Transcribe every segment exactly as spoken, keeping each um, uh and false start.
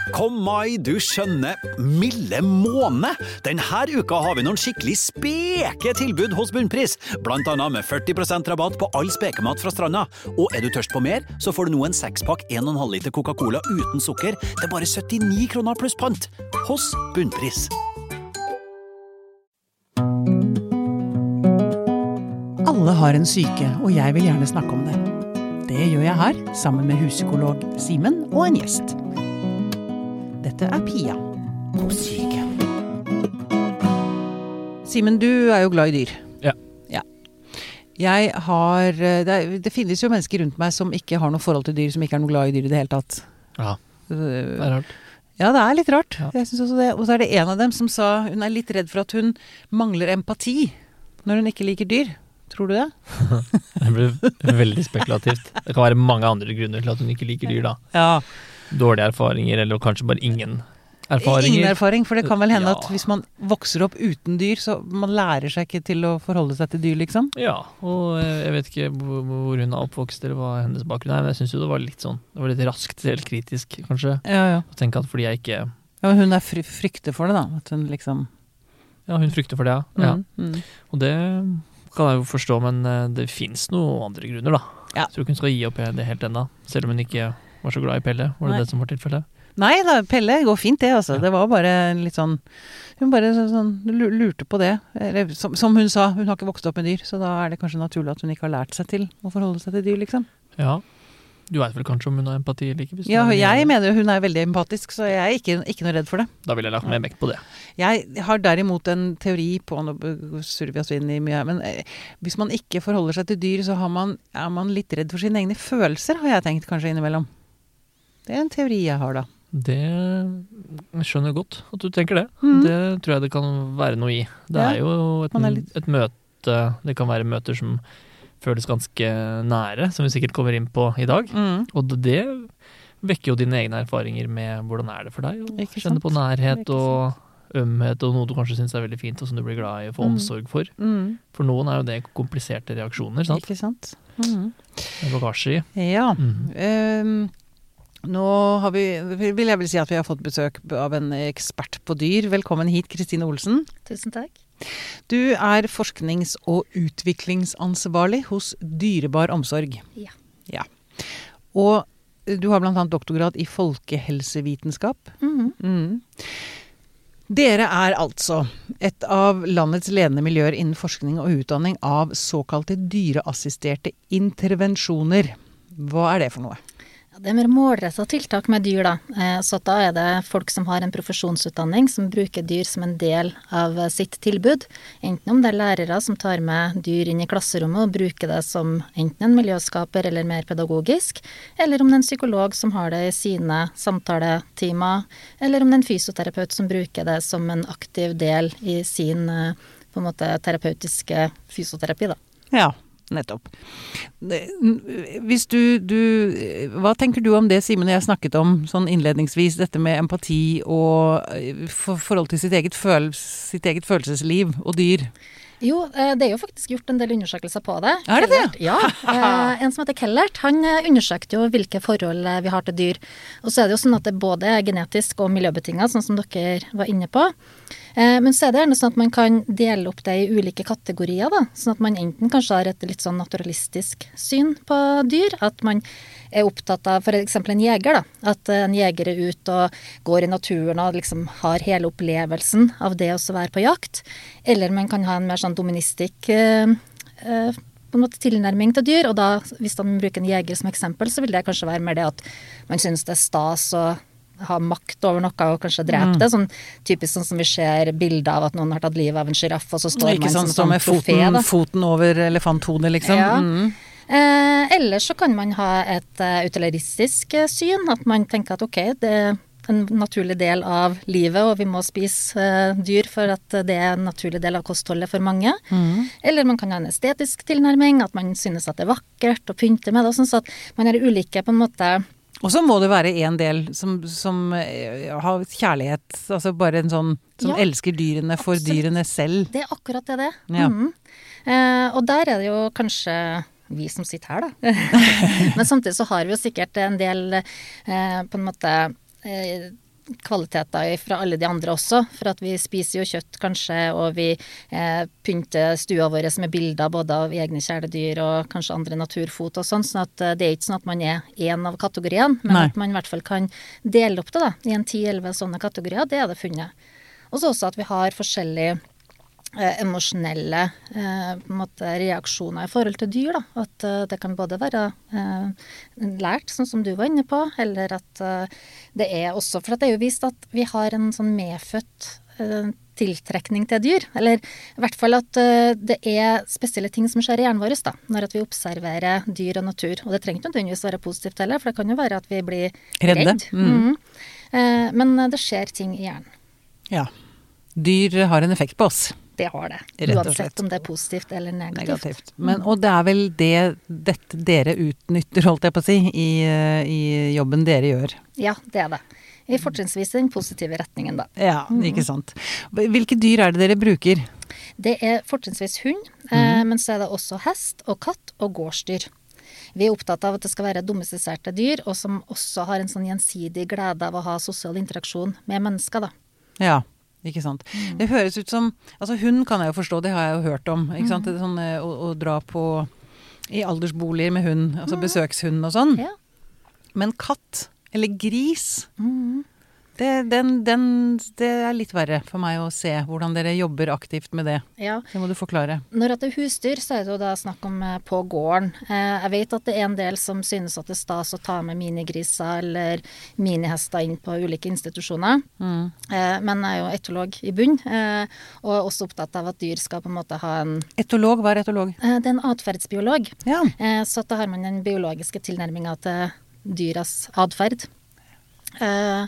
Kom mai, du skjønner, milde måne. Denne uka har vi noen skikkelig speke tilbud hos Bunnpris, blant annet med førti prosent rabatt på all spekemat fra stranda. Og er du tørst på mer, så får du nå en sekspakk en komma fem liter Coca-Cola uten sukker. Det er bare syttini kroner pluss pant hos Bunnpris. Alle har en syke, og jeg vil gjerne snakke om det. Det gjør jeg her, sammen med huspsykolog Simen og en gjest. Dette er Pia på syke. Simen, du er jo glad i dyr. Ja. Ja. Jeg har, det, er, det finnes jo mennesker rundt meg som ikke har noe forhold til dyr, som ikke er noe glad i dyr i det hele tatt. Ja, det er rart. Ja, det er litt rart. Ja. Jeg synes også det. Og så er det en av dem som sa, hun er litt redd for at hun mangler empati når hun ikke liker dyr. Tror du det? Det blir veldig spekulativt. Det kan være mange andre grunner til at hun ikke liker dyr da. Ja. Dårlige erfaringer, eller kanskje bare ingen erfaringer. Ingen erfaring, for det kan vel hende Ja. at hvis man vokser opp uten dyr, så man lærer seg ikke til å forholde seg til dyr, liksom. Ja, og jeg vet ikke hvor hvor hun er oppvokst, eller hva hennes bakgrunn er, men jeg synes jo det var litt sånn, det var litt raskt, helt kritisk, kanskje. Ja, ja. Å tenke at fordi jeg ikke... Ja, men hun er fry frykter for det da, at hun liksom... Ja, hun frykter for det, ja. Mm, mm. Og det kan jeg jo forstå, men det finnes noen andre grunner da. Ja. Jeg tror ikke hun skal gi opp det helt enda, selv om hun ikke var så glad i Pelle. Var det Nei. det som var tilfellet? Nei da, Pelle går fint det, altså. Ja. Det var bare litt sånn, hun bare så, sånn, lu- lurte på det. Eller, som, som hun sa, hun har ikke vokst opp med dyr, så da er det kanskje naturlig at hun ikke har lært seg til å forholde seg til dyr, liksom. Ja. Du vet vel kanskje om hun har empati eller ikke? Hvis Ja, hun er- jeg mener jo hun er veldig empatisk, så jeg er ikke, ikke noe redd for det. Da vil jeg lagt mer vekt på det. Jeg har derimot en teori på, nå surrer vi oss inn i mye, men eh, hvis man ikke forholder seg til dyr, så har man, er man litt redd for sine egne følelser, har jeg tenkt kanskje innimellom. Det er en teori jeg har da. Det jeg skjønner godt at du tenker det. Mhm. Det tror jeg det kan være noe i. Det Ja, er jo et, man er litt- et møte, det kan være møter som føles ganske nære, som vi sikkert kommer inn på i dag. Mm. Og det, det vekker jo dine egne erfaringer med hvordan er det for deg, å Ikke kjenne sant? på nærhet Ikke og ømhet, og noe du kanskje synes er veldig fint, og som du blir glad i å få Mm. omsorg for. Mm. For noen er jo det kompliserte reaksjoner, sant? Ikke sant? Mm. Med bagasje i. Ja. Mhm. Ehm, nå har vi, vil jeg vel si at vi har fått besøk av en ekspert på dyr. Velkommen hit, Kristine Olsen. Tusen takk. Du er forsknings- og utviklingsansvarlig hos Dyrebar Omsorg. Ja. Ja. Og du har blant annet doktorgrad i folkehelsevitenskap. Mhm. Mm. Dere er altså et av landets ledende miljøer innen forskning og utdanning av såkalte dyreassisterte intervensjoner. Hva er det for noe? Ja, det er mer målrettet tiltak med dyr da. Eh, Så da er det folk som har en profesjonsutdanning som bruker dyr som en del av eh, sitt tilbud. Enten om det er lærere som tar med dyr inn i klasserommet og bruker det som enten en miljøskaper eller mer pedagogisk, eller om det er en psykolog som har det i sine samtaletimer, eller om det er en fysioterapeut som bruker det som en aktiv del i sin eh, på en måte terapeutiske fysioterapi da. Ja, nettopp. Hvis du, du, hva tenker du om det, Simen, jeg snakket om sånn innledningsvis, dette med empati og for, forhold til sitt eget, føl, sitt eget følelsesliv og dyr? Jo, eh, det er jo faktisk gjort en del undersøkelser på det. Er det det? Kellert, ja, eh, en som heter Kellert, han eh, undersøkte jo hvilke forhold eh, vi har til dyr. Og så er det jo sånn at det både er genetisk og miljøbetinget, sånn som dere var inne på. Eh, Men så er det gjerne sånn at man kan dele opp det i ulike kategorier da, sånn at man enten kanskje har et litt sånn naturalistisk syn på dyr, at man er opptatt av for eksempel en jeger da, at en jeger er ute og går i naturen og liksom har hele opplevelsen av det å være på jakt, eller man kan ha en mer sånn doministisk eh, eh, på en måte tilnærming til dyr, og da hvis man bruker en jeger som eksempel, så vil det kanskje være mer det at man synes det er stas og ha makt over noe og kanskje drepe Mm. det, sånn typisk sånn som vi ser bilder av at noen har tatt livet av en giraff, og så står Ikke man sant, som stå sånn med trofé foten, da. foten over elefanthodet, liksom. Ja. Mm. Eh, ellers så kan man ha et uh, utilitaristisk eh, syn, at man tenker at ok, det er en naturlig del av livet, og vi må spise eh, dyr for at det er en naturlig del av kostholdet for mange. Mm. Eller man kan ha en estetisk tilnærming, at man synes at det er vakkert å pynte med det, og sånn så at man er ulike på en måte. Og så må det være en del som, som eh, har kjærlighet, altså bare en sånn som Ja, elsker dyrene for absolutt. dyrene selv. Det er akkurat det det. Ja. Mhm. Eh, og der er det jo kanskje vi som sitter her da. Men samtidig så har vi jo sikkert en del eh, på en måte eh, kvaliteter fra alle de andre også, for at vi spiser jo kjøtt kanskje, og vi eh, pynter stua våre med bilder både av egne kjæledyr og kanskje andre naturfot og sånn, sånn at eh, det er ikke sånn at man er en av kategoriene, men Nei. at man i hvert fall kan dele opp det da, i en ti elleve sånne kategorier, det er det funnet. Og så også at vi har forskjellige Eh, emosjonelle eh, på en måte, reaksjoner i forhold til dyr. Da. At eh, det kan både være eh, lært, sånn som du var inne på, eller at eh, det er også, for det er jo vist at vi har en sånn medfødt eh, tiltrekning til dyr. Eller i hvert fall at eh, det er spesielle ting som skjer i hjernen vår da, når at vi observerer dyr og natur. Og det trenger ikke nødvendigvis være positivt heller, for det kan jo være at vi blir Redde. redd. Mm. Mm. Eh, men det skjer ting i hjernen. Ja. Dyr har en effekt på oss. Det har det, Rett og slett. uansett om det er positivt eller negativt. Negativt. Men, og det er vel det dette dere utnytter, holdt jeg på å si, i, i jobben dere gjør. Ja, det er det. I fortrinnsvis den positive retningen da. Ja, ikke sant. Hvilke dyr er det dere bruker? Det er fortrinnsvis hund, eh, men så er det også hest og katt og gårdsdyr. Vi er opptatt av at det skal være domestiserte dyr, og som også har en sånn gjensidig glede av å ha sosial interaksjon med mennesker da. Ja. Ikke sant. Mm. Det høres ut som, altså hund kan jeg jo forstå, det har jeg jo hørt om, ikke sant, det er sånn å, å dra på i aldersboliger med hund, altså besøkshund og sånn. Ja. Men katt, eller gris, Mm. det, den, den, det er litt verre for meg å se hvordan dere jobber aktivt med det. Ja. Det må du forklare. Når det er husdyr, så er det jo da snakk om eh, på gården. Eh, jeg vet at det er en del som synes at det er stas å ta med minigriser eller minihester inn på ulike institusjoner. Mm. Eh, men jeg er jo etolog i bunn, eh, og er også opptatt av at dyr skal på en måte ha en... Etolog, hva er etolog? Eh, det er en atferdsbiolog. Ja. Eh, så at da har man den biologiske tilnærmingen til dyras atferd. Eh,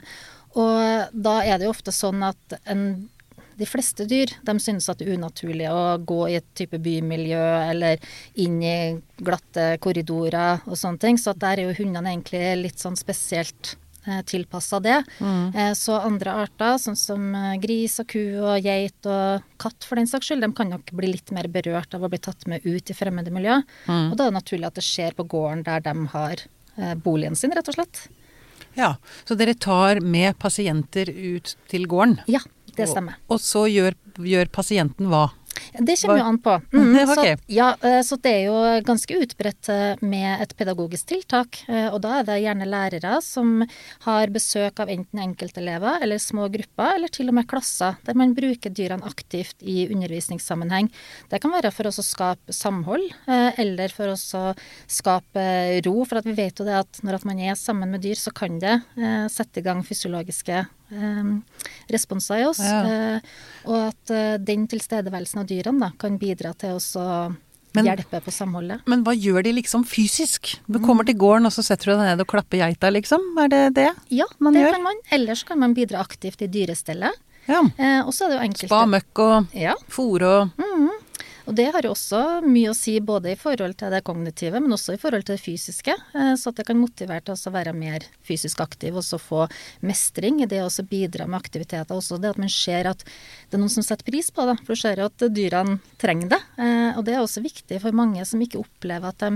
og da er det jo ofte sånn at en, de fleste dyr, de synes at det er unaturlig å gå i et type bymiljø eller inn i glatte korridorer og sånne ting, så at der er jo hundene egentlig litt sånn spesielt eh, tilpasset det. Mm. Eh, så andre arter, sånn som eh, gris og ku og geit og katt for den saks skyld, de kan nok bli litt mer berørt av å bli tatt med ut i fremmede miljø. Mm. Og da er det naturlig at det skjer på gården der de har eh, boligen sin, rett og slett. Ja, så dere tar med pasienter ut til gården, Ja, det stemmer. og så gjør, gjør pasienten hva? Det kommer Hva- jo an på. Mm, Ok. så, ja, eh, så det er jo ganske utbredt eh, med et pedagogisk tiltak, eh, og da er det gjerne lærere som har besøk av enten enkeltelever eller små grupper, eller til og med klasser, der man bruker dyrene aktivt i undervisningssammenheng. Det kan være for oss å skape samhold, eh, eller for oss å skape ro, for at vi vet jo det at når at man er sammen med dyr, så kan det eh, sette i gang fysiologiske eh, responser i oss, Ja. eh, og at eh, den tilstedeværelsen av dyrene da, kan bidra til oss å Men- hjelpe på samholdet. Men hva gjør de liksom fysisk? Du kommer til gården, og så setter du deg ned og klapper geita, liksom? Er det det? Ja, man det gjør? kan man. Ellers kan man bidra aktivt i dyrestellet. Ja. Eh, og så er det jo enkelte... Spa, møkk og Ja, fôr og mhm. Og det har jo også mye å si både i forhold til det kognitive, men også i forhold til det fysiske. eh, Så at det kan motivere til oss å være mer fysisk aktiv, og så få mestring i det å også bidra med aktiviteter. Også det at man ser at det er noen som setter pris på det, for du ser jo at dyrene trenger det. eh, Og det er også viktig for mange som ikke opplever at de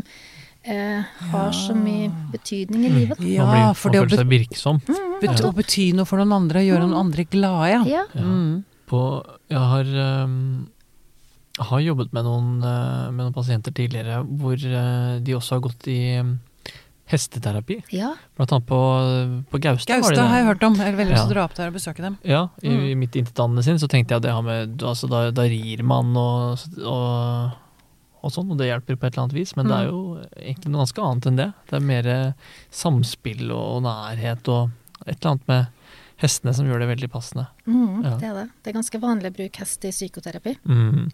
eh, har så mye betydning i livet. Ja, man blir, for man det å føler seg virksom. bet- å bety noe for noen andre, gjøre noen andre glade, ja. Ja. Ja. Mm. På, jeg har, um, har jobbet med noen, uh, med noen pasienter tidligere hvor uh, de også har gått i um, hesteterapi. Ja. Blant annet på, på Gaustad. var de Gaustad det. har jeg hørt om. Jeg har veldig lyst til Ja. å dra opp der og besøke dem. Ja, i, Mm. i midt inntil sin så tenkte jeg at det har med, altså da, da rir man og, og, og sånn, og det hjelper på et eller annet vis, men det er jo egentlig noe ganske annet enn det. Det er mer samspill og nærhet og et eller annet med hestene som gjør det veldig passende. Mhm, Ja. det er det. Det er ganske vanlig å bruke hest i psykoterapi. Mm.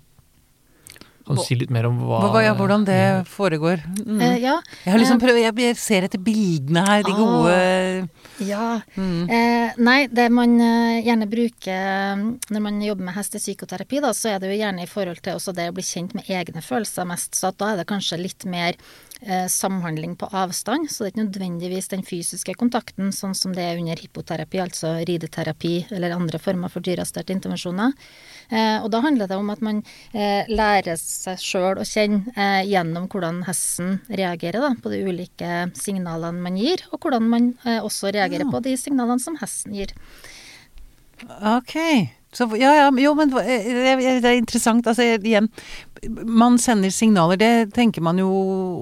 Kan du Hva- si litt mer om hva... Hva, hva, ja, hvordan det foregår. Mm. Eh, ja, Jeg har liksom eh, prøvd, jeg- jeg ser etter bildene her, de Ah. gode ja. mm. Eh, nei, det man eh, gjerne bruker mm, når man jobber med hestepsykoterapi, da, så er det jo gjerne i forhold til også det å bli kjent med egne følelser mest, så at da er det kanskje litt mer eh, samhandling på avstand, så det er ikke nødvendigvis den fysiske kontakten, sånn som det er under hippoterapi, altså rideterapi eller andre former for dyreassisterte intervensjoner. Eh, og da handler det om at man eh, lærer seg selv å kjenne eh, gjennom hvordan hesten reagerer da, på de ulike signalene man gir, og hvordan man eh, også reagerer Ja. på de signalene som hesten gir. Ok, så ja, ja, jo, men det, det er interessant, altså igjen, man sender signaler, det tenker man jo,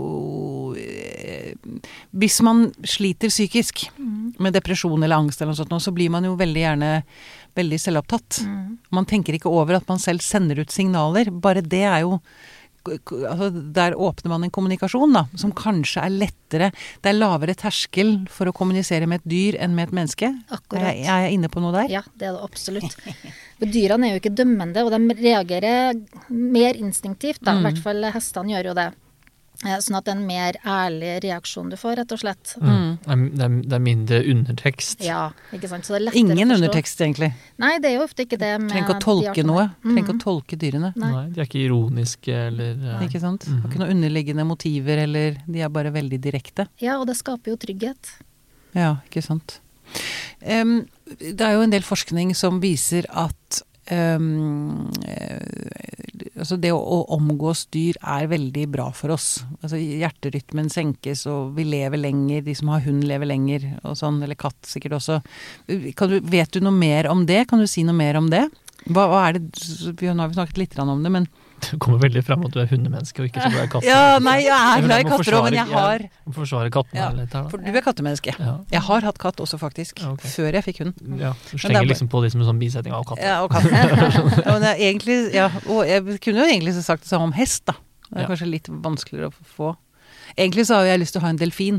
hvis man sliter psykisk med depresjon eller angst eller noe sånt, så blir man jo veldig gjerne veldig selvopptatt. Mm. Man tenker ikke over at man selv sender ut signaler, bare det er jo altså der åpner man en kommunikasjon da, som kanskje er lettere, det er lavere terskel for å kommunisere med et dyr enn med et menneske. Akkurat. Er jeg, er jeg inne på noe der? Ja, det er det absolutt. For dyrene er jo ikke dømmende, og de reagerer mer instinktivt da, i hvert fall hestene gjør jo det. Eh, Sånn at det er en mer ærlig reaksjon du får, rett og slett. Mm. Det, er, det er mindre undertekst. Ja, ikke sant? Så det er lettere Ingen å forstå. undertekst egentlig. Nei, det er jo ofte ikke det med Trenger ikke å de tolke artene. noe. Trenger ikke Mhm. å tolke dyrene. Nei. Nei, de er ikke ironiske eller eh, Ikke sant? Har ikke noen underliggende motiver, eller de er bare veldig direkte. Ja, og det skaper jo trygghet. Ja, ikke sant. Em, det er jo en del forskning som viser at em, eh, altså det å, å omgås dyr er veldig bra for oss. Altså hjerterytmen senkes, og vi lever lenger, de som har hund lever lenger, og sånn, eller katt sikkert også. Kan du, vet du noe mer om det? Kan du si noe mer om det? Hva, hva er det, vi har vi snakket litt om det, men det kommer veldig frem at du er hundemenneske og ikke så glad i katter. ja, nei, jeg er glad i Jeg må katter også, men jeg forsvare- har Jeg må forsvare kattene Ja, litt her, for da. du er kattemenneske. Ja. Jeg har hatt katt også faktisk, Ja, ok. før jeg fikk hund. Ja, du det er slenger bare- liksom på de som en sånn bisetning av katter. Ja, og katt. ja, men det er egentlig, ja, og jeg kunne jo egentlig sagt det samme om hest da. Det er Ja. kanskje litt vanskeligere å få. Egentlig så har jeg lyst til å ha en delfin.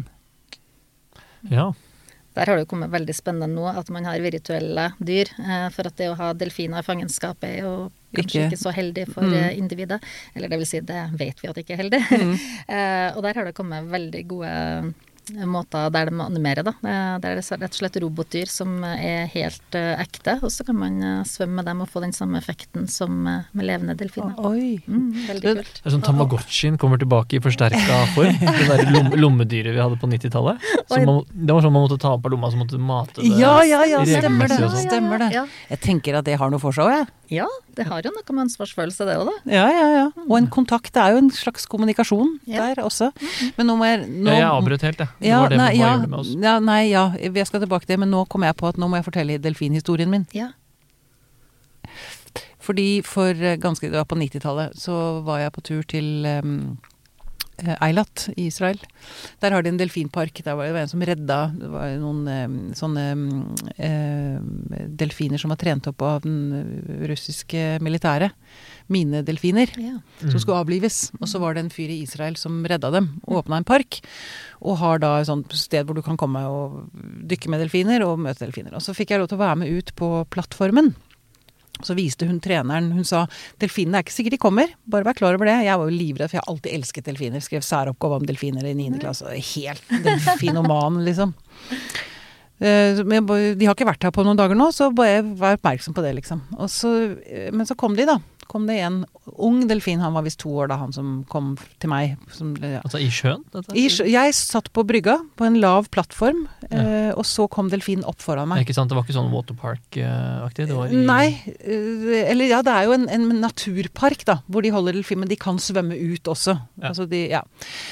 Ja. Der har det jo kommet veldig spennende nå at man har virtuelle dyr, eh, for at det å ha delfiner i fangenskap er jo kanskje Ikke- ikke, så heldig for Mm. eh, individet. Eller det vil si, det vet vi at det ikke er heldig. eh, og der har det kommet veldig gode eh, måter der de animerer da. Eh, der er det rett og slett robotdyr som er helt eh, ekte, og så kan man eh, svømme med dem og få den samme effekten som eh, med levende delfiner. Oi. Mm, veldig Det- kult. Det er sånn Tamagotchien kommer tilbake i forsterka form. Det der lom lommedyret vi hadde på nittitallet. Så man, det var sånn man måtte ta opp av lomma, så måtte du mate det. Ja, ja, ja, stemmer det. regelmessig og sånn. Stemmer det. Ja, Jeg tenker at det har noe for seg også, jeg. ja, det har jo noe med ansvarsfølelse det også da. Ja, ja, ja. Og en kontakt, det er jo en slags kommunikasjon Ja. der også. Men nå må jeg... Nå, Ja, jeg avbrøt helt, jeg. Det Ja, var det nei, man ja, gjorde med oss. ja, nei, ja, jeg skal tilbake til det, men nå kom jeg på at nå må jeg fortelle delfinhistorien min. Ja. Fordi for eh, ganske, det var på nittitallet, så var jeg på tur til um, Eilat i Israel. Der har de en delfinpark. Der var det en som redda, det var noen um, sånne um, eh, delfiner som var trent opp av den russiske militæret. Minedelfiner. Ja. Som skulle avlives. Og så var det en fyr i Israel som redda dem og åpna en park. Og har da et sånt sted hvor du kan komme og dykke med delfiner og møte delfiner. Og så fikk jeg lov til å være med ut på plattformen. Så viste hun treneren, hun sa, delfinene er ikke sikkert de kommer, bare vær klar over det. Jeg var jo livredd, for jeg har alltid elsket delfiner. Skrev særoppgave om delfiner i niende klasse. Helt delfinoman, liksom. Eh, Men de har ikke vært her på noen dager nå, så bare vær oppmerksom på det, liksom. Og så, men så kom de da. Kom det en ung delfin, han var visst to år da, han som kom til meg. Som, ja. Altså i sjøen? Dette? I, sjø- jeg satt på brygga, på en lav plattform, eh, og så kom delfinen opp foran Ja, meg. ikke sant? Det var ikke sånn waterpark-aktig? Det var i Nei, eh, eller ja, det er jo en, en naturpark da, hvor de holder delfin, men de kan svømme ut også. Ja. Altså de, ja.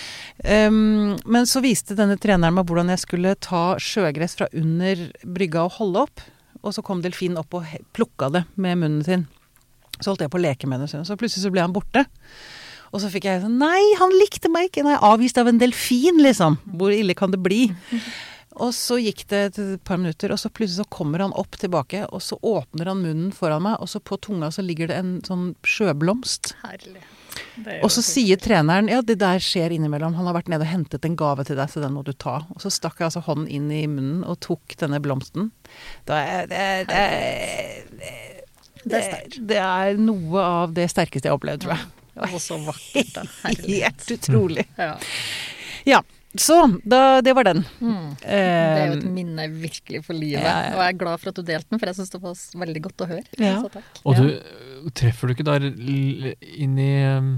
Um, men så viste denne treneren meg hvordan jeg skulle ta sjøgress fra under brygga og holde opp, og så kom delfinen opp og he- plukka det med munnen sin. Så holdt jeg på å leke med det, så plutselig så ble han borte. Og så fikk jeg sånn, nei, han likte meg ikke, nei, avvist av en delfin, liksom. Hvor ille kan det bli? Og så gikk det et par minutter, og så plutselig så kommer han opp tilbake, og så åpner han munnen foran meg, og så på tunga så ligger det en sånn sjøblomst. Herlig. Og så sier treneren, ja, det der skjer innimellom, han har vært nede og hentet en gave til deg, så den må du ta. Og så stakk jeg altså hånden inn i munnen og tok denne blomsten. Da er det, det, det, Det er sterkt. det er noe av det sterkeste jeg har opplevd, tror jeg. Det var så vakkert da. Herlig. Helt utrolig. Ja. Ja, så da, det var den. Mm. Det er jo et Eh, minne virkelig for livet, Ja, ja. og jeg er glad for at du delte den, for jeg synes det var veldig godt å høre. Ja. Så takk. Og Ja. du, treffer du ikke der l- inn i um,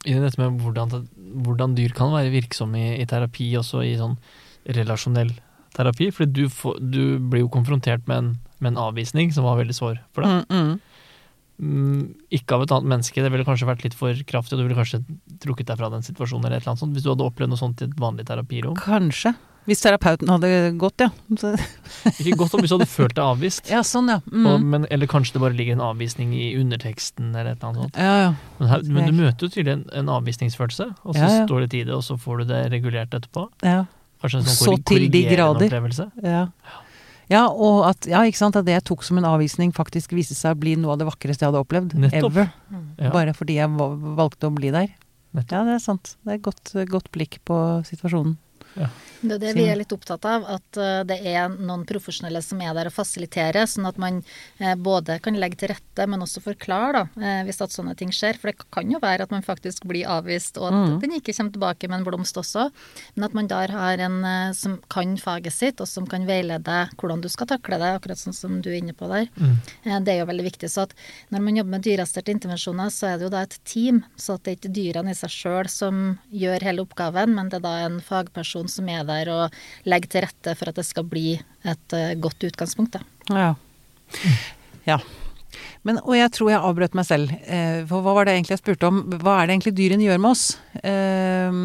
i dette med hvordan, hvordan dyr kan være virksomme i, i terapi, også i sånn relasjonell terapi, for du, får, du blir jo konfrontert med en, med en avvisning som var veldig svår for deg. Mm, mm. Mm, ikke av et annet menneske, det ville kanskje vært litt for kraftig, og du ville kanskje trukket deg fra den situasjonen eller et eller annet sånt, hvis du hadde opplevd noe sånt i et vanlig terapirom. Kanskje. Hvis terapeuten hadde gått, ja. Så. Ikke godt om hvis du hadde følt deg avvist. Ja, sånn, ja. Mm. Og, men, eller kanskje det bare ligger en avvisning i underteksten eller et eller annet sånt. Ja, ja. Men, her, men du møter jo tydelig en, en avvisningsfølelse, og så ja, ja. står det i det, og så får du det regulert etterpå. Ja. Kanskje en sånn Så til de grader. Opplevelse. Ja. Ja, og at, ja, ikke sant, at det jeg tok som en avvisning faktisk viste seg å bli noe av det vakreste jeg hadde opplevd. Nettopp. Ever. Ja. Bare fordi jeg valgte å bli der. Nettopp. Ja, det er sant. Det er et godt, godt blikk på situasjonen. Ja. Det er det vi er litt opptatt av, at det er noen profesjonelle som er der og fasiliterer, sånn at man både kan legge til rette, men også forklare da, hvis at sånne ting skjer. For det kan jo være at man faktisk blir avvist, og at mm. den ikke kommer tilbake med en blomst også. Men at man der har en som kan faget sitt, og som kan veilede hvordan du skal takle det, akkurat sånn som du er inne på der. Mm. Det er jo veldig viktig. Så at når man jobber med dyreassisterte intervensjoner, så er det jo da et team, så at det er ikke dyrene i seg selv som gjør hele oppgaven, men det er da en fagperson som er der og legge til rette for at det skal bli et uh, godt utgangspunkt. Da. Ja. Ja. Men, og jeg tror jeg avbrøt meg selv. Eh, for hva var det egentlig jeg spurte om? Hva er det egentlig dyrene gjør med oss? Eh,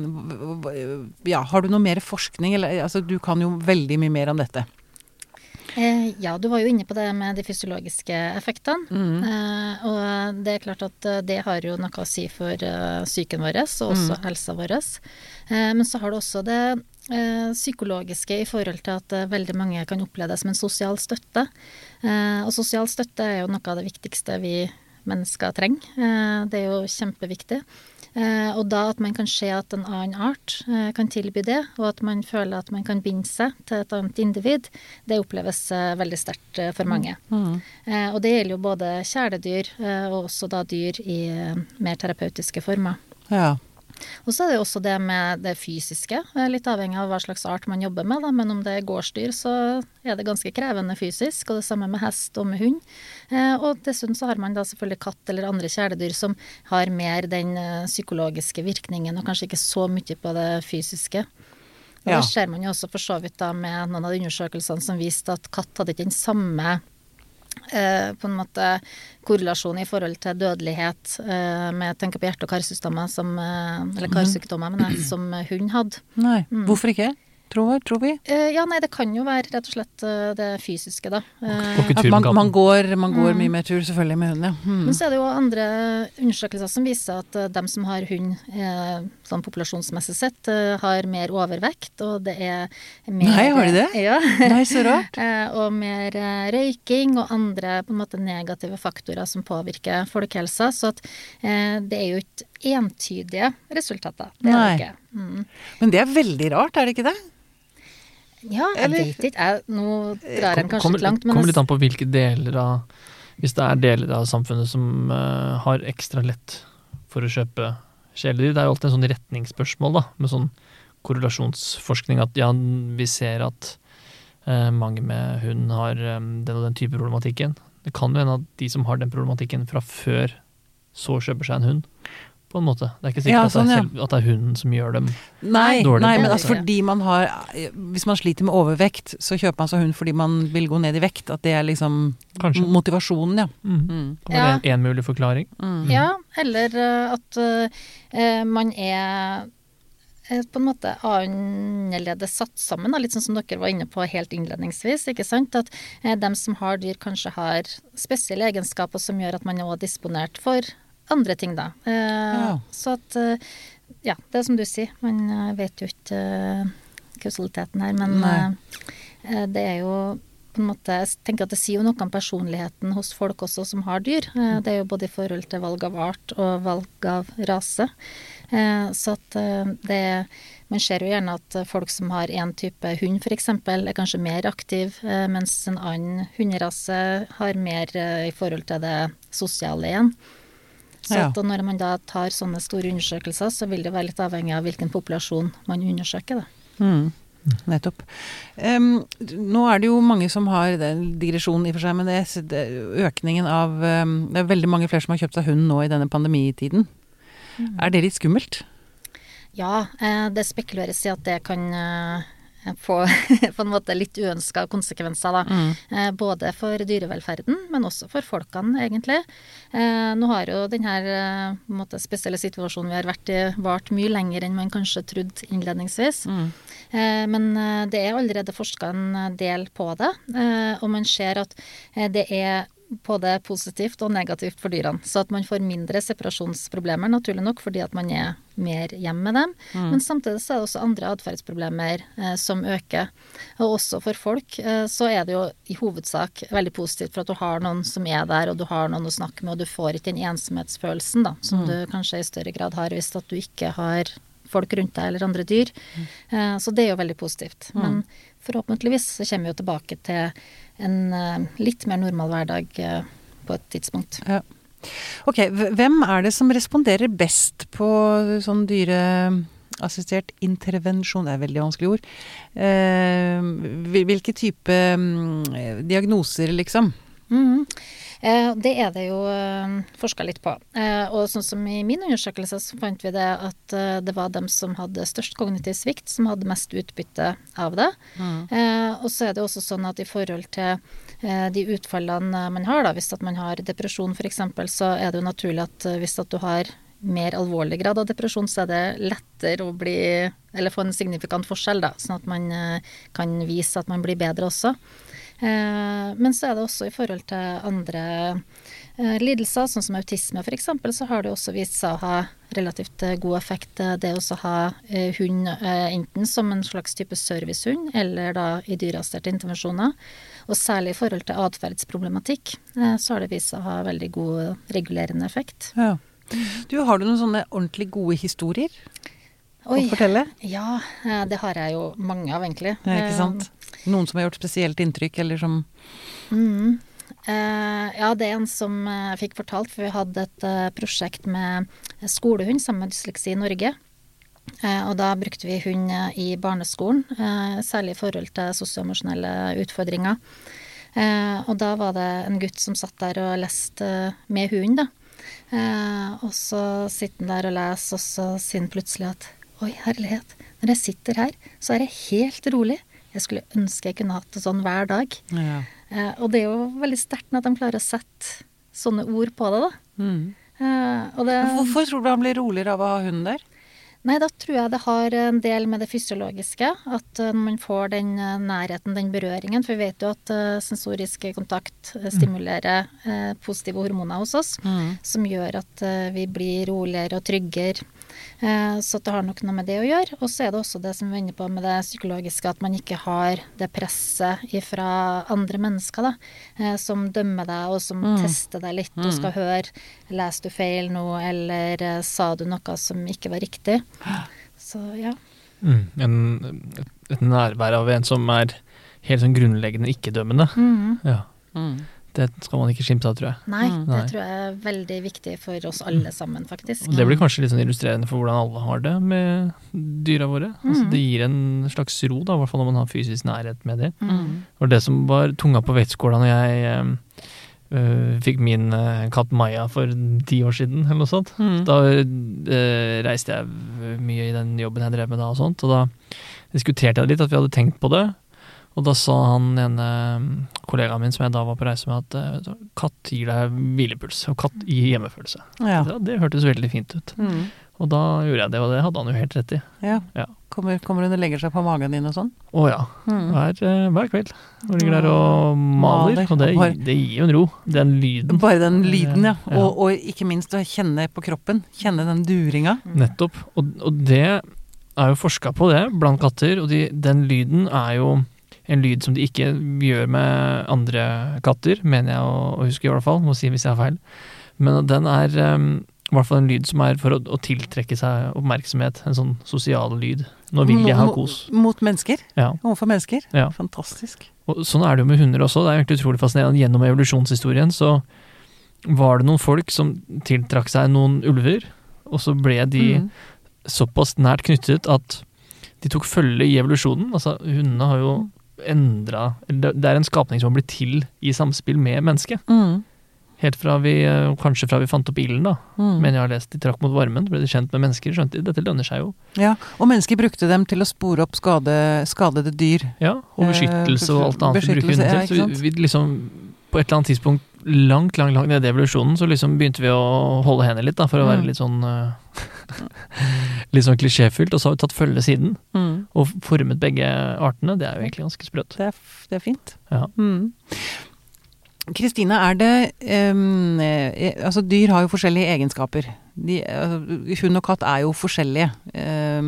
ja, har du noe mer forskning? Eller, altså, du kan jo veldig mye mer om dette. Eh, ja, du var jo inne på det med de fysiologiske effektene. Mm. Eh, og det er klart at det har jo noe å si for uh, psyken vår, og også mm. helsa vår. Eh, men så har du også det eh, psykologiske i forhold til at uh, veldig mange kan oppleve det som en sosial støtte. Eh, og sosial støtte er jo noe av det viktigste vi mennesker trenger. Eh, det er jo kjempeviktig. Eh, og da at man kan se at en annen art eh, kan tilby det, og at man føler at man kan binde seg til et annet individ, det oppleves eh, veldig sterkt eh, for mange. Mm. Eh, og det gjelder jo både kjæledyr eh, og også da dyr i eh, mer terapeutiske former. Ja. Og så er det jo også det med det fysiske, litt avhengig av hva slags art man jobber med, da. Men om det er gårdsdyr, så er det ganske krevende fysisk, og det samme med hest og med hund. Eh, og dessuten så har man da selvfølgelig katt eller andre kjæledyr som har mer den uh, psykologiske virkningen, og kanskje ikke så mye på det fysiske. Og ja. Det ser man jo også for så vidt da med noen av de undersøkelsene som viste at katt hadde ikke den samme Eh, på en måte korrelasjon i forhold til dødelighet eh, med tenker på hjerte- og karsykdommer som, eh, eller karsykdommer, men jeg, som hund hadde. Nei, mm. Hvorfor ikke? Tror, tror vi? Eh, ja, nei, det kan jo være rett og slett uh, det fysiske da. Eh, At man, man går, man går mm. mye mer tur selvfølgelig med hunden, ja. Mm. Men så er det jo andre undersøkelser som viser at uh, dem som har hund eh, sånn populasjonsmessig sett, uh, har mer overvekt, og det er mer... Nei, har de det? Ja. Nei, så rart. eh, og mer uh, røyking og andre på en måte negative faktorer som påvirker folkehelsa, så at eh, det er jo ikke entydige resultater. Det er Nei. Det ikke. Mm. Men det er veldig rart, er det ikke det? Ja, jeg Eller? vet ikke. Jeg, nå drar jeg kanskje Kommer, litt langt. Men kommer litt an på hvilke deler av, hvis det er deler av samfunnet som uh, har ekstra lett for å kjøpe kjæledyr. Det er jo alltid en sånn retningsspørsmål da, med sånn korrelasjonsforskning, at ja, vi ser at uh, mange med hund har um, den og den type problematikken. Det kan jo hende at de som har den problematikken fra før, så kjøper seg en hund. På en måte. Det er ikke sikkert ja, at, sånn, det er ja. selv, at det er hunden som gjør dem nei, dårlig. Nei, men altså, fordi man har, hvis man sliter med overvekt, så kjøper man seg hund fordi man vil gå ned i vekt. At det er liksom Kanskje. Motivasjonen, ja. Mm. Mm. Kan være Ja. en, en mulig forklaring. Mm. Ja, eller uh, at uh, man er uh, på en måte annerledes satt sammen, da, litt sånn som dere var inne på helt innledningsvis, ikke sant? At uh, dem som har dyr kanskje har spesielle egenskaper som gjør at man er også disponert for andre ting da. Uh, Ja. Så at, uh, ja, det er som du sier, man uh, vet jo ikke uh, kausaliteten her, men uh, uh, det er jo på en måte, jeg tenker at det sier jo noe om personligheten hos folk også som har dyr. Uh, det er jo både i forhold til valg av art og valg av rase. Uh, så at uh, det, man ser jo gjerne at folk som har en type hund for eksempel, er kanskje mer aktiv, uh, mens en annen hunderase har mer uh, i forhold til det sosiale igjen. Så Ja. at når man da tar sånne store undersøkelser, så vil det være litt avhengig av hvilken populasjon man undersøker. Da. Mm. Nettopp. Um, nå er det jo mange som har den digresjonen i og for seg, men det, det økningen av um, det er veldig mange flere som har kjøpt seg hund nå i denne pandemitiden. Er det litt skummelt? Ja, det spekuleres i at det kan få på en måte litt uønsket konsekvenser da. Mm. Både for dyrevelferden, men også for folkene egentlig. Nå har jo denne måte, spesielle situasjonen vi har vært i vart mye lenger enn man kanskje trodde innledningsvis. Mm. Men det er allerede forsket en del på det, og man ser at det er både positivt og negativt for dyrene. Så at man får mindre separasjonsproblemer, naturlig nok, fordi at man er mer hjemme med dem. Mm. Men samtidig så er det også andre adferdsproblemer eh, som øker. Og også for folk eh, så er det jo i hovedsak veldig positivt for at du har noen som er der, og du har noen å snakke med, og du får ikke den ensomhetsfølelsen da, som mm. du kanskje i større grad har hvis at du ikke har folk rundt deg eller andre dyr. Mm. Eh, så det er jo veldig positivt. Mm. Men forhåpentligvis så kommer vi jo tilbake til en uh, litt mer normal hverdag uh, på et tidspunkt. Ja. Ok, hvem er det som responderer best på sånn dyreassistert intervensjon? Det er et veldig vanskelig ord. Eh, hvilke type um, diagnoser, liksom? Mhm. Eh, det er det jo eh, forsket litt på. Eh, og sånn som i min undersøkelse så fant vi det at eh, det var dem som hadde størst kognitiv svikt som hadde mest utbytte av det. Mm. Eh, og så er det også sånn at i forhold til eh, de utfallene man har da, hvis at man har depresjon for eksempel, så er det jo naturlig at eh, hvis at du har mer alvorlig grad av depresjon, så er det lettere å bli, eller få en signifikant forskjell da, sånn at man eh, kan vise at man blir bedre også. Eh, men så er det også i forhold til andre eh, lidelser, sånn som autisme for eksempel, så har det også vist seg å ha relativt eh, god effekt det å ha eh, hund eh, enten som en slags type servicehund, eller da i dyreassisterte intervensjoner. Og særlig i forhold til adferdsproblematikk, eh, så har det vist seg å ha veldig god regulerende effekt. Ja. Du, har du noen sånne ordentlig gode historier Oi, å fortelle? Ja, eh, det har jeg jo mange av egentlig. Ja, ikke sant? Noen som har gjort spesielt inntrykk, eller som... Mm. Eh, ja, det er en som jeg fikk fortalt, for vi hadde et uh, prosjekt med skolehund sammen med Dysleksi i Norge. Eh, og da brukte vi hund i barneskolen, eh, særlig i forhold til sosioemosjonelle utfordringer. Eh, og da var det en gutt som satt der og leste med hund, da. Eh, og så sitter han der og leser, og så sier han plutselig at oi, herlighet, når jeg sitter her, så er jeg helt rolig. Jeg skulle ønske jeg kunne hatt det sånn hver dag. Ja. Eh, og det er jo veldig sterkt at de klarer å sette sånne ord på det da. Mm. Eh, og det... Hvorfor tror du han blir roligere av å ha hunden der? Nei, da tror jeg det har en del med det fysiologiske, at uh, man får den uh, nærheten, den berøringen, for vi vet jo at uh, sensorisk kontakt uh, stimulerer uh, positive hormoner hos oss, mm. som gjør at uh, vi blir roligere og tryggere. Uh, så det har nok noe med det å gjøre. Og så er det også det som vi er inne på med det psykologiske, at man ikke har det presset fra andre mennesker da, uh, som dømmer deg og som mm. tester deg litt mm. og skal høre, leser du feil nå, eller uh, sa du noe som ikke var riktig. Så ja. Mm, en, et nærvær av en som er helt sånn grunnleggende ikke-dømmende. Mm. Ja. Mm. Det skal man ikke skimse av, tror jeg. Nei, mm. det tror jeg er veldig viktig for oss alle sammen, faktisk. Og det blir kanskje litt sånn illustrerende for hvordan alle har det med dyra våre. Mm. Altså, det gir en slags ro, da, i hvert fall når man har fysisk nærhet med det. Mm. Og det som var tunga på vektskåla når jeg eh, Uh, fikk min uh, katt Maja for ti år siden, eller noe sånt. Mm. Da uh, reiste jeg mye i den jobben jeg drev med da og sånt, og da diskuterte jeg litt at vi hadde tenkt på det, og da sa han ene kollegaen min som jeg da var på reise med at uh, katt gir deg hvilepuls, og katt gir hjemmefølelse. Ja. Ja, det hørtes veldig fint ut. Mm. Og da gjorde jeg det, og det hadde han jo helt rett i. Ja. Ja. Kommer, kommer hun og legger seg på magen din og sånn? Å ja, mm. hver, hver kveld. Hun ligger der og maler, maler. Og det, bare, det gir jo en ro, den lyden. Bare den lyden, ja. ja. Og, og ikke minst å kjenne på kroppen, kjenne den duringa. Nettopp, og, og det er jo forsket på det blant katter, og de, den lyden er jo en lyd som de ikke gjør med andre katter, mener jeg å, å huske i hvert fall, må si hvis jeg har feil. Men den er... Um, i hvert fall en lyd som er for å, å tiltrekke seg oppmerksomhet, en sånn sosial lyd. Nå vil jeg ha kos. Mot mennesker? Ja. Overfor mennesker? Ja. Fantastisk. Og sånn er det jo med hunder også, det er egentlig utrolig fascinerende. Gjennom evolusjonshistorien så var det noen folk som tiltrakk seg noen ulver, og så ble de mm. såpass nært knyttet at de tok følge i evolusjonen. Altså hundene har jo endret, det er en skapning som har blitt til i samspill med mennesket. Mm. Helt fra vi, kanskje fra vi fant opp bilen da, mm. men jeg har lest de trakk mot varmen, ble de kjent med mennesker, skjønte de, dette lønner seg jo. Ja, og mennesker brukte dem til å spore opp skade, skadede dyr. Ja, og beskyttelse og alt annet vi bruker hunden til. Så vi, vi liksom, på et eller annet tidspunkt, langt, langt, langt ned i evolusjonen, så liksom begynte vi å holde henne litt da, for å være litt sånn, litt sånn klisjéfylt, og så har vi tatt følge siden, mm. og formet begge artene, det er jo egentlig ganske sprøtt. Det er, det er fint. Ja. Mm. Kristina, er det um, altså dyr har jo forskjellige egenskaper. De, altså, hund og katt er jo forskjellige. Um,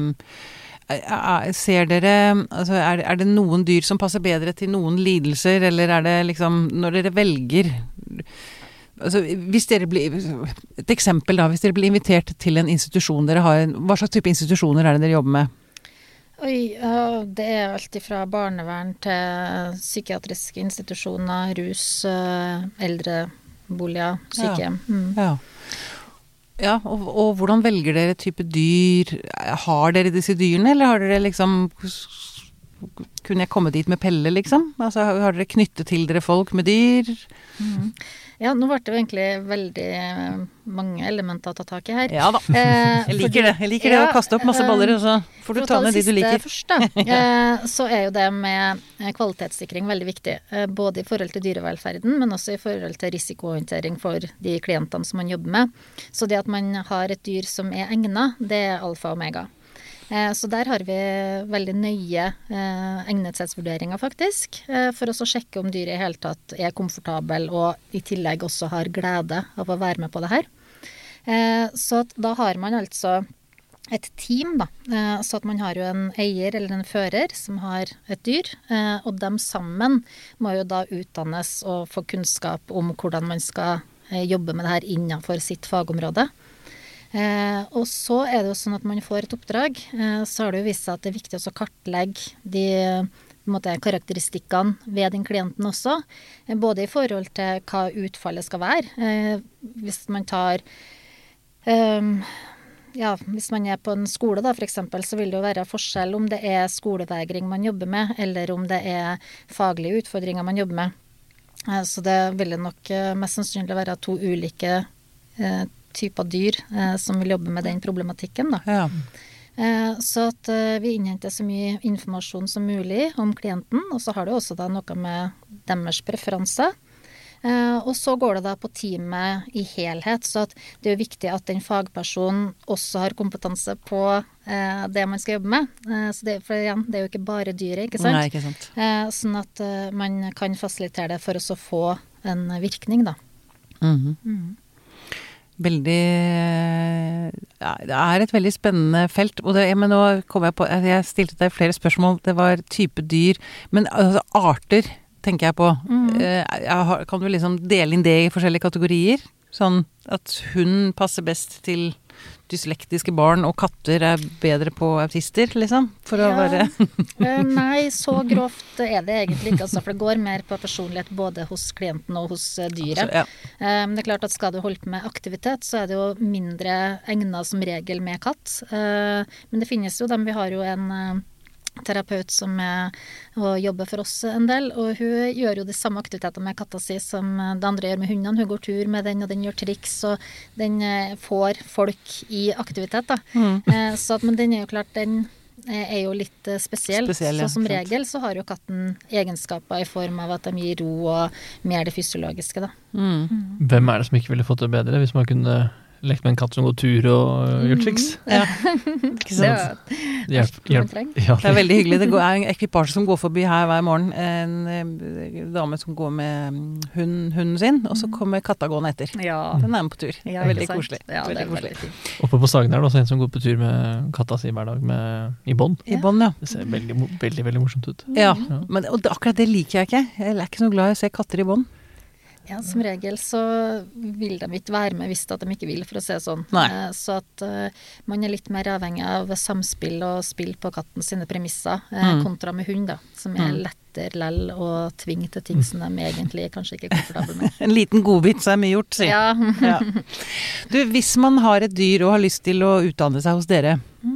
er, ser dere, altså, er, er det noen dyr som passer bedre til noen lidelser, eller er det liksom, når dere velger altså, hvis dere blir, et eksempel da, hvis dere blir invitert til en institusjon dere har, hva slags type institusjoner er det dere jobber med? Oi, ja, det er alt fra barnevern til psykiatriske institusjoner, rus, eldreboliger, sykehjem. Ja, mm. ja. ja og, og hvordan velger dere type dyr? Har dere disse dyrene, eller har dere liksom, kunne jeg komme dit med Pelle liksom? Altså, har dere knyttet til dere folk med dyr? Mm. Ja, nå ble det jo egentlig veldig mange elementer å ta tak i her. Ja da, eh, jeg liker det. Jeg liker ja, det å kaste opp masse baller, og så får du ta ned de du liker. Først, da, eh, så er jo det med kvalitetssikring veldig viktig. Eh, både i forhold til dyrevelferden, men også i forhold til risikohåndtering for de klientene som man jobber med. Så det at man har et dyr som er egnet, det er alfa og omega. Så der har vi veldig nøye eh, egnethetsvurderinger faktisk, eh, for å sjekke om dyret i hele tatt er komfortabel og i tillegg også har glede av å være med på det her. Eh, så da har man altså et team da, eh, så at man har jo en eier eller en fører som har et dyr, eh, og dem sammen må jo da utdannes og få kunnskap om hvordan man skal eh, jobbe med det her innenfor sitt fagområde. Eh, og så er det jo sånn at man får et oppdrag, eh, så har det jo vist seg at det er viktig å kartlegge de på en måte, karakteristikkene ved den klienten også, eh, både i forhold til hva utfallet skal være. Eh, hvis man tar, eh, ja, hvis man er på en skole da, for eksempel, så vil det jo være forskjell om det er skolevegring man jobber med, eller om det er faglige utfordringer man jobber med. Eh, så det vil nok eh, mest sannsynlig være to ulike eh, typer dyr eh, som vil jobbe med den problematikken da. Ja. Eh, så at eh, vi innhenter så mye informasjon som mulig om klienten, og så har det også da noe med deres preferanser. Eh, og så går det da på teamet i helhet, så at det er jo viktig at den fagpersonen også har kompetanse på eh, det man skal jobbe med. Eh, så det, for igjen, det er jo ikke bare dyret, ikke sant? Nei, ikke sant. Eh, sånn at eh, man kan fasilitere det for å få en virkning da. Mhm. Mm. Veldig, ja, det er et veldig spennende felt, og det, men nå kom jeg på, jeg stilte deg flere spørsmål, det var type dyr, men altså, arter tenker jeg på. Mm. Jeg, kan du liksom dele inn det i forskjellige kategorier? Sånn at hund passer best til dyslektiske barn, og katter er bedre på autister, liksom? For å ja. være... Nei, så grovt er det egentlig ikke, altså, for det går mer på personlighet både hos klienten og hos dyret. Altså, ja. um, det er klart at skal du holde på med aktivitet, så er det jo mindre egnet som regel med katt. Uh, men det finnes jo dem, vi har jo en... Uh, terapeut som er og jobber for oss en del, og hun gjør jo de samme aktiviteter med katta si som det andre gjør med hundene. Hun går tur med den, og den gjør triks, og den får folk i aktivitet da. Mm. Eh, så at, men den er jo klart, den er jo litt spesiell, spesiell ja. Så som regel så har jo katten egenskaper i form av at de gir ro og mer det fysiologiske da. Mm. Mm. Hvem er det som ikke ville fått det bedre hvis man kunne lekt med en katt som går tur og gjør triks? Ja, ikke sant? Det er, hjelp, hjelp. Ja. Det er veldig hyggelig. Det er en ekvipasje som går forbi her hver morgen. En, en dame som går med hund, hunden sin, og så kommer katta gående etter. Ja. Den er med på tur. Det er veldig koselig. Ja, veldig det er koselig. veldig fint. Oppe på Sagen er det også en som går på tur med katta si hver dag med, i bånd. I bånd, ja. Det ser veldig, veldig, veldig morsomt ut. Ja, men og akkurat det liker jeg ikke. Jeg er ikke så glad i å se katter i bånd. Ja, som regel så vil de ikke være med hvis at de ikke vil, for å si det sånn. Nei. Så at uh, man er litt mer avhengig av samspill og spill på katten sine premisser, uh, Mm. kontra med hund da, som er Mm. lettere lell og tvinge til ting som de egentlig kanskje ikke er komfortable med. En liten godbit, så er mye gjort, si. Ja. Ja. Du, hvis man har et dyr og har lyst til å utdanne seg hos dere, Mm.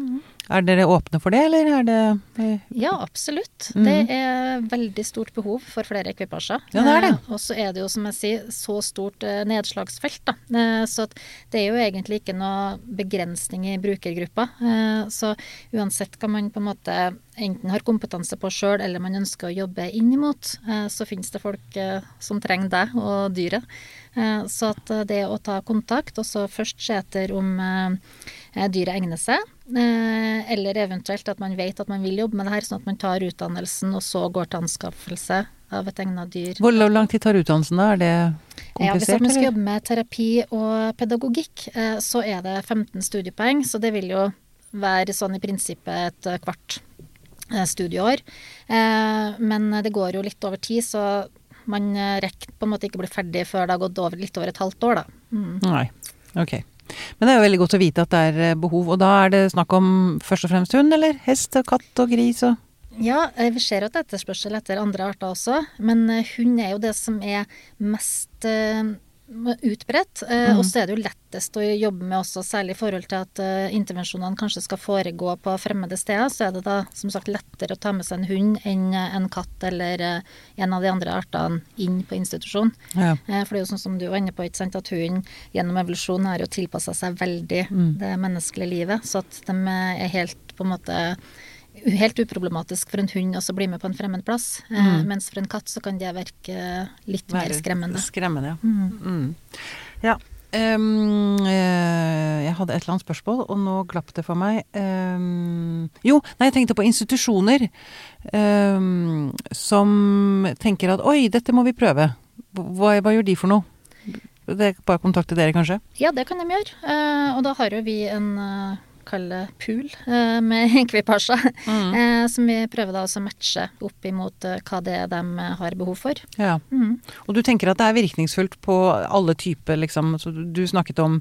Er dere åpne for det, eller er det... Ja, absolutt. Mm. Det er veldig stort behov for flere ekvipasjer. Ja, det er det. Eh, og så er det jo, som jeg sier, så stort eh, nedslagsfelt da. Eh, så at det er jo egentlig ikke noe begrensning i brukergruppa. Eh, så uansett kan man på en måte enten har kompetanse på selv, eller man ønsker å jobbe inn imot, eh, så finnes det folk eh, som trenger deg og dyret. Eh, så at det å ta kontakt, og så først se etter om eh, dyret egner seg, eh, eller eventuelt at man vet at man vil jobbe med det her, sånn at man tar utdannelsen, og så går til anskaffelse av et egnet dyr. Hvor lang tid tar utdannelsen da? Er det komplisert? Ja, hvis man skal eller? jobbe med terapi og pedagogikk, eh, så er det femten studiepoeng, så det vil jo være sånn i prinsippet et kvart studieår. Eh, men det går jo litt over tid, så man rekker på en måte ikke bli ferdig før det har gått over, litt over et halvt år da. Mm. Nei, ok. Men det er jo veldig godt å vite at det er behov, og da er det snakk om først og fremst hund, eller hest og katt og gris og... Ja, vi ser at det er etterspørsel etter andre arter også, men hund er jo det som er mest uh, utbredt, uh, mm. og så er det jo lettest å jobbe med også, særlig i forhold til at uh, intervensjonene kanskje skal foregå på fremmede steder, så er det da som sagt lettere å ta med seg en hund enn en katt eller uh, en av de andre artene inn på institusjon. Ja. Uh, for det er jo sånn som du var inne på, ikke sant, at hunden gjennom evolusjon har jo tilpasset seg veldig mm. det menneskelige livet, så at de er helt på en måte helt uproblematisk for en hund også bli med på en fremmed plass, mm. eh, mens for en katt så kan det virke litt Være mer skremmende. Skremmende, ja. Mm. Mm. Ja, um, jeg hadde et eller annet spørsmål, og nå glapp det for meg. Um, jo, nei, jeg tenkte på institusjoner um, som tenker at, oi, dette må vi prøve. Hva, hva gjør de for noe? Det er bare kontakte dere, kanskje? Ja, det kan de gjøre. Uh, og da har jo vi en... Uh, kalle pool eh, med ekvipasjer, mm. eh, som vi prøver da også å matche opp imot eh, hva det er de har behov for. Ja. Mm. Og du tenker at det er virkningsfullt på alle typer, liksom, så du snakket om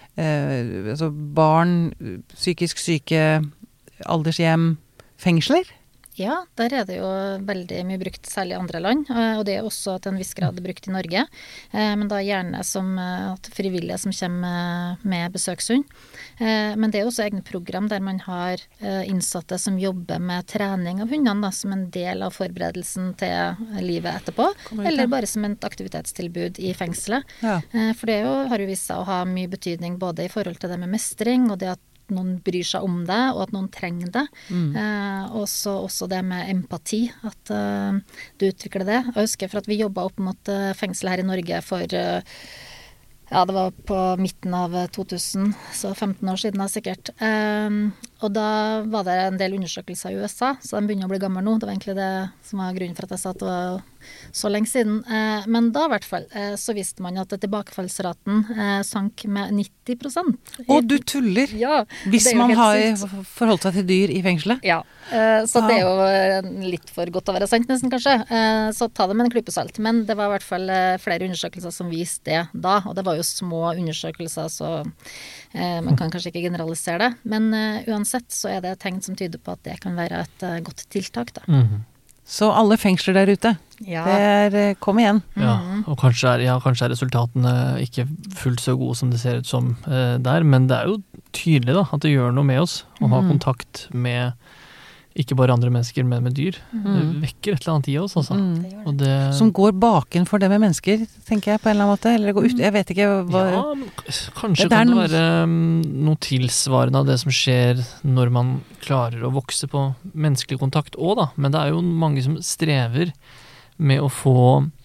eh, altså barn, psykisk syke, aldershjem, fengsler? Ja, der er det jo veldig mye brukt, særlig i andre land, og det er også til en viss grad brukt i Norge, men da gjerne som frivillige som kommer med besøkshund. Men det er også egne program der man har innsatte som jobber med trening av hundene, da, som en del av forberedelsen til livet etterpå, eller bare som et aktivitetstilbud i fengselet. Ja. For det jo, har jo vist seg å ha mye betydning både i forhold til det med mestring, og det at noen bryr seg om det, og at noen trenger det. Mm. Eh, også, også det med empati, at uh, du utvikler det. Jeg husker for at vi jobbet opp mot uh, fengsel her i Norge for, uh, ja, det var på midten av to tusen, så femten år siden da sikkert. Eh, og da var det en del undersøkelser i U S A, så de begynner å bli gammel nå. Det var egentlig det som var grunnen for at jeg sa at det var så lenge siden. Eh, men da i hvert fall, eh, så visste man at tilbakefallsraten eh, sank med nitti prosent. Å, du tuller! Ja, hvis man har sykt. Forholdt seg til dyr i fengselet? Ja, eh, så ah. det er jo litt for godt å være sant nesten kanskje. Eh, så ta det med en klype salt. Men det var i hvert fall eh, flere undersøkelser som viste det da, og det var jo små undersøkelser, så eh, man kan kanskje ikke generalisere det. Men eh, uansett så er det tegn som tyder på at det kan være et uh, godt tiltak da. Mm-hmm. Så alle fengsler der ute, ja. det er, kom igjen. Ja, og kanskje er, ja, kanskje er resultatene ikke fullt så gode som det ser ut som eh, der, men det er jo tydelig da, at det gjør noe med oss å ha kontakt med ikke bare andre mennesker, men med dyr. Mm. Det vekker et eller annet i oss, altså. Mm. Og det... Som går baken for det med mennesker, tenker jeg, på en eller annen måte. Eller går ut, jeg vet ikke hva... Ja, kanskje det kan det være um, noe tilsvarende av det som skjer når man klarer å vokse på menneskelig kontakt også, da. Men det er jo mange som strever med å få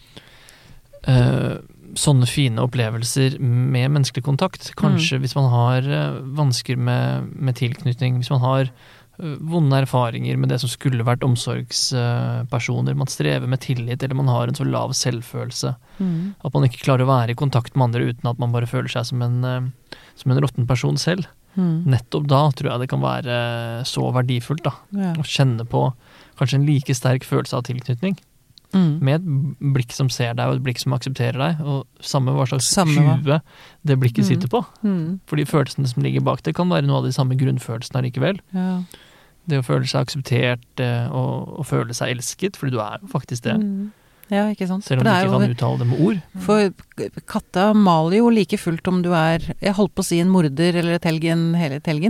uh, sånne fine opplevelser med menneskelig kontakt. Kanskje mm. hvis man har uh, vansker med, med tilknytning, hvis man har vonde erfaringer med det som skulle vært omsorgspersoner. Man strever med tillit, eller man har en så lav selvfølelse. Mm. At man ikke klarer å være i kontakt med andre uten at man bare føler seg som en, som en råtten person selv. Mm. Nettopp da tror jeg det kan være så verdifullt da. Ja. Å kjenne på kanskje en like sterk følelse av tilknytning. Mm. Med et blikk som ser deg, og et blikk som aksepterer deg, og samme hva slags hue det blikket mm. sitter på. Mm. Fordi følelsene som ligger bak det kan være noe av de samme grunnfølelsene likevel. Ja. Det å føle seg akseptert og, og føle seg elsket, fordi du er jo faktisk det. Mm. Ja, ikke sant. Selv om du ikke jo, kan uttale det med ord. For katta maler jo like fullt om du er, jeg holdt på å si en morder eller et helgen, hele et helgen.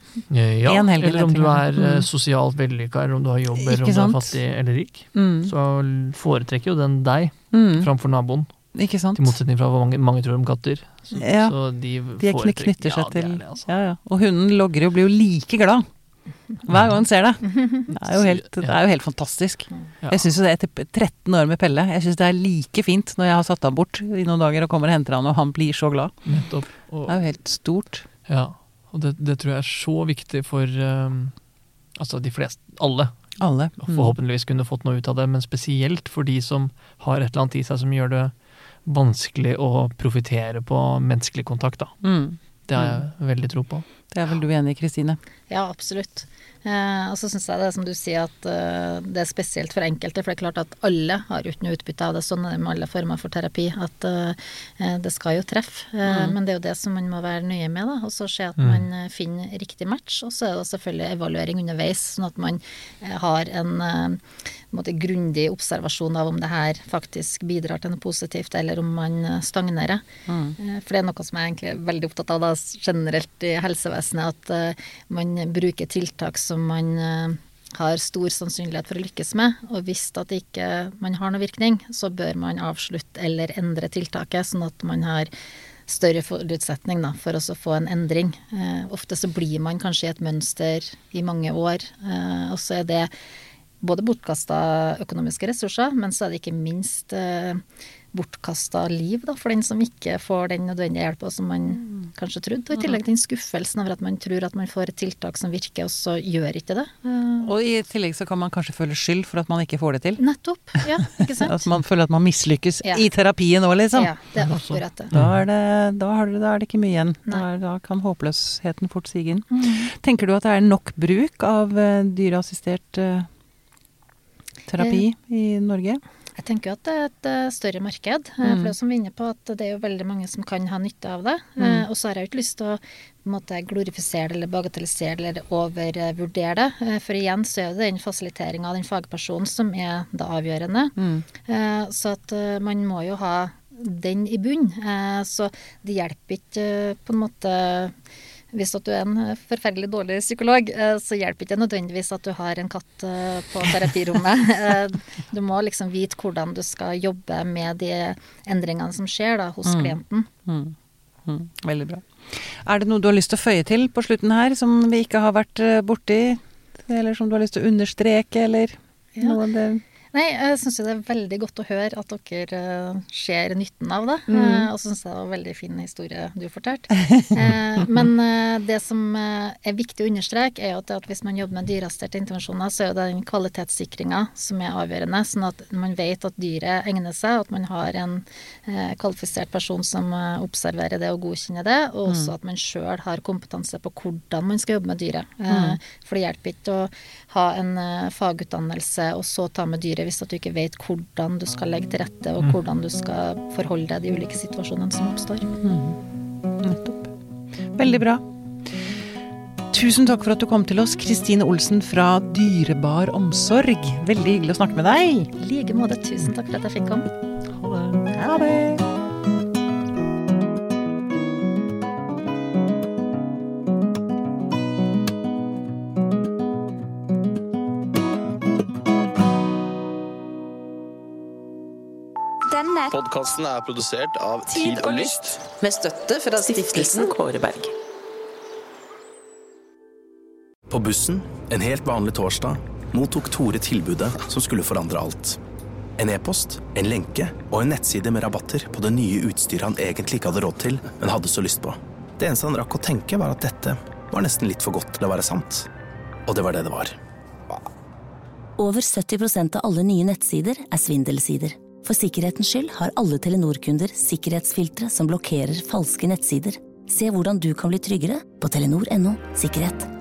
Ja, En helg eller om du er mm. eh, sosialt vellykket, eller om du har jobb, eller om Ikke du er sant? fattig eller rik. Mm. Så foretrekker jo den deg Mm. framfor naboen, Ikke sant? til motsetning fra hva mange, mange tror om katter. Så, Ja, så de, De er kny- foretrekker- knytter seg ja, det er til det, altså. ja, ja. Og hunden logger og blir jo like glad hver gang han ser det. Det er jo helt, det er jo helt fantastisk. Ja. Jeg synes jo det etter tretten år med Pelle, jeg synes det er like fint når jeg har satt ham bort i noen dager og kommer og henter han, og han blir så glad. Nettopp. Og, Det er jo helt stort. ja, og det, det tror jeg er så viktig for um, altså de fleste, alle, Alle. Mm. forhåpentligvis kunne fått noe ut av det, men spesielt for de som har et eller annet i seg som gjør det vanskelig å profitere på menneskelig kontakt. Da. Mm. Det har jeg veldig tro på. Det er vel du enig i, Kristine? Ja, absolutt. Eh, og så synes jeg det som du sier at eh, det er spesielt for enkelte, for det er klart at alle har jo ikke noe utbytte av det, sånn er det med alle former for terapi, at eh, det skal jo treffe, eh, Mm. men det er jo det som man må være nøye med da, og så se at Mm. man eh, finner riktig match, og så er det selvfølgelig evaluering underveis, sånn at man eh, har en eh, måte, grundig observasjon av om det her faktisk bidrar til noe positivt, eller om man eh, stagnerer. Mm. Eh, For det er noe som jeg egentlig er veldig opptatt av da, generelt i helsevesenet, at eh, man bruker tiltak som man eh, har stor sannsynlighet for å lykkes med, og hvis at ikke man har noen virkning, så bør man avslutte eller endre tiltaket, sånn at man har større forutsetning da, for å få en endring. Eh, ofte så blir man kanskje i et mønster i mange år, eh, og så er det både bortkastet økonomiske ressurser, men så er det ikke minst eh, bortkastet liv da, for den som ikke får den nødvendige hjelpa som man kanskje trodde. Og i tillegg den skuffelsen over at man tror at man får et tiltak som virker, og så gjør ikke det. Eh, Og i tillegg så kan man kanskje føle skyld for at man ikke får det til. nettopp, ja, ikke sant? At man føler at man mislykkes Ja. i terapien også, liksom. Ja, det er akkurat det. Da er det, da, har du, da er det ikke mye igjen. Da, Nei. er, da kan håpløsheten fort sige inn. Mm. Tenker du at det er nok bruk av eh, dyreassistert eh, terapi i Norge? Jeg tenker at det er et eh, større marked, eh, Mm. for det er som vi er inne på at det er jo veldig mange som kan ha nytte av det. Mm. Eh, og så har jeg jo ikke lyst til å på en måte, glorifisere det eller bagatellisere det eller overvurdere det. Eh, for igjen så er det den fasiliteringen av den fagpersonen som er det avgjørende. Mm. Eh, så at eh, man må jo ha den i bunn. Eh, så det hjelper ikke eh, på en måte. Hvis at du er en forferdelig dårlig psykolog, eh, så hjelper ikke nødvendigvis at du har en katt eh, på terapirommet. Eh, Du må liksom vite hvordan du skal jobbe med de endringene som skjer da, hos Mm. klienten. Mm. Mm. Veldig bra. Er det noe du har lyst til å føye til på slutten her, som vi ikke har vært eh, borti? Eller som du har lyst til å understreke, eller Ja. noe av det? Nei, jeg synes jo det er veldig godt å høre at dere eh, ser nytten av det. Mm. Eh, og så synes jeg det var en veldig fin historie du fortalte. Eh, men eh, det som eh, er viktig å understreke er jo at, at hvis man jobber med dyreassisterte intervensjoner, så er det den kvalitetssikringen som er avgjørende, sånn at man vet at dyret egner seg, at man har en eh, kvalifisert person som eh, observerer det og godkjenner det, og også at man selv har kompetanse på hvordan man skal jobbe med dyret. Eh, Mm. For det hjelper ikke å ha en eh, fagutdannelse og så ta med dyret hvis at du ikke vet hvordan du skal legge til rette og hvordan du skal forholde deg de ulike situasjonene som oppstår. Nettopp. Veldig bra. Tusen takk for at du kom til oss, Kristine Olsen fra Dyrebar Omsorg. Veldig hyggelig å snakke med deg. I like måte, tusen takk for at jeg fikk komme. Ha det. Ha det. Denne Podkasten er produsert av Tid og Lyst. Med støtte fra stiftelsen Kåreberg. På bussen, en helt vanlig torsdag, mottok Tore tilbudet som skulle forandre alt. En e-post, en lenke og en nettside med rabatter på det nye utstyret han egentlig ikke hadde råd til, men hadde så lyst på. Det eneste han rakk å tenke var at dette var nesten litt for godt til å være sant. Og det var det det var. Over sytti prosent av alle nye nettsider er svindelsider. For sikkerhetens skyld har alle Telenor-kunder sikkerhetsfiltre som blokkerer falske nettsider. Se hvordan du kan bli tryggere på telenor punktum no sikkerhet.